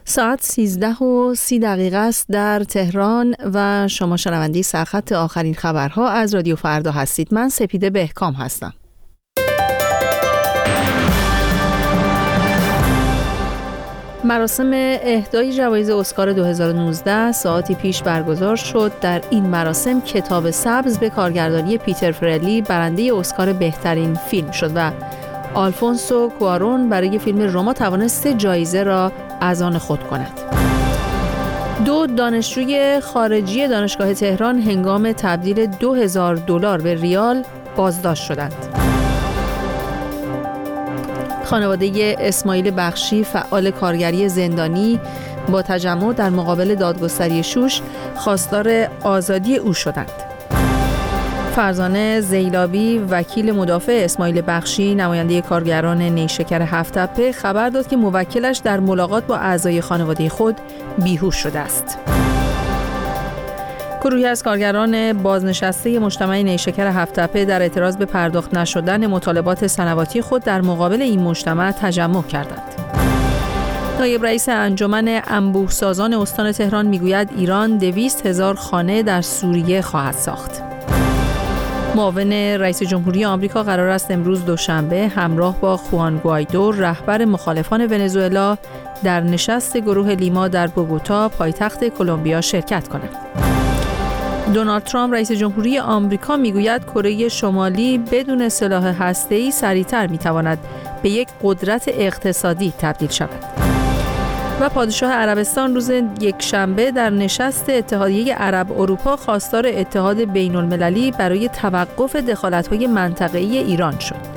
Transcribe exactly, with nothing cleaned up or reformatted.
ساعت سیزده و سی دقیقه است در تهران و شما شنونده سرخط آخرین خبرها از رادیو فردا هستید. من سپیده بهکام هستم. مراسم اهدای جوایز اسکار دو هزار و نوزده ساعتی پیش برگزار شد. در این مراسم کتاب سبز به کارگردانی پیتر فرلی برنده اسکار بهترین فیلم شد و آلفونسو کوارون برای فیلم روما توانست جایزه را از آن خود کند. دو دانشجوی خارجی دانشگاه تهران هنگام تبدیل دو هزار دلار به ریال بازداشت شدند. خانواده اسماعیل بخشی فعال کارگری زندانی با تجمع در مقابل دادگستری شوش خواستار آزادی او شدند. فرزانه زیلابی وکیل مدافع اسماعیل بخشی نماینده کارگران نیشکر هفت‌تپه خبر داد که موکلش در ملاقات با اعضای خانواده خود بیهوش شده است. گروهی از کارگران بازنشسته مجتمع نیشکر هفت‌تپه در اعتراض به پرداخت نشدن مطالبات سنواتی خود در مقابل این مجتمع تجمع کردند. نایب رئیس انجمن انبوه‌سازان استان تهران میگوید ایران دویست هزار خانه در سوریه خواهد ساخت. معاون رئیس جمهوری آمریکا قرار است امروز دوشنبه همراه با خوان گوایدو رهبر مخالفان ونزوئلا در نشست گروه لیما در بوگوتا پایتخت کلمبیا شرکت کند. دونالد ترامپ رئیس جمهوری آمریکا میگوید کره شمالی بدون سلاح هسته‌ای سریعتر میتواند به یک قدرت اقتصادی تبدیل شود. و پادشاه عربستان روز یکشنبه در نشست اتحادیه عرب اروپا خواستار اتحاد بین المللی برای توقف دخالت‌های منطقه‌ای ایران شد.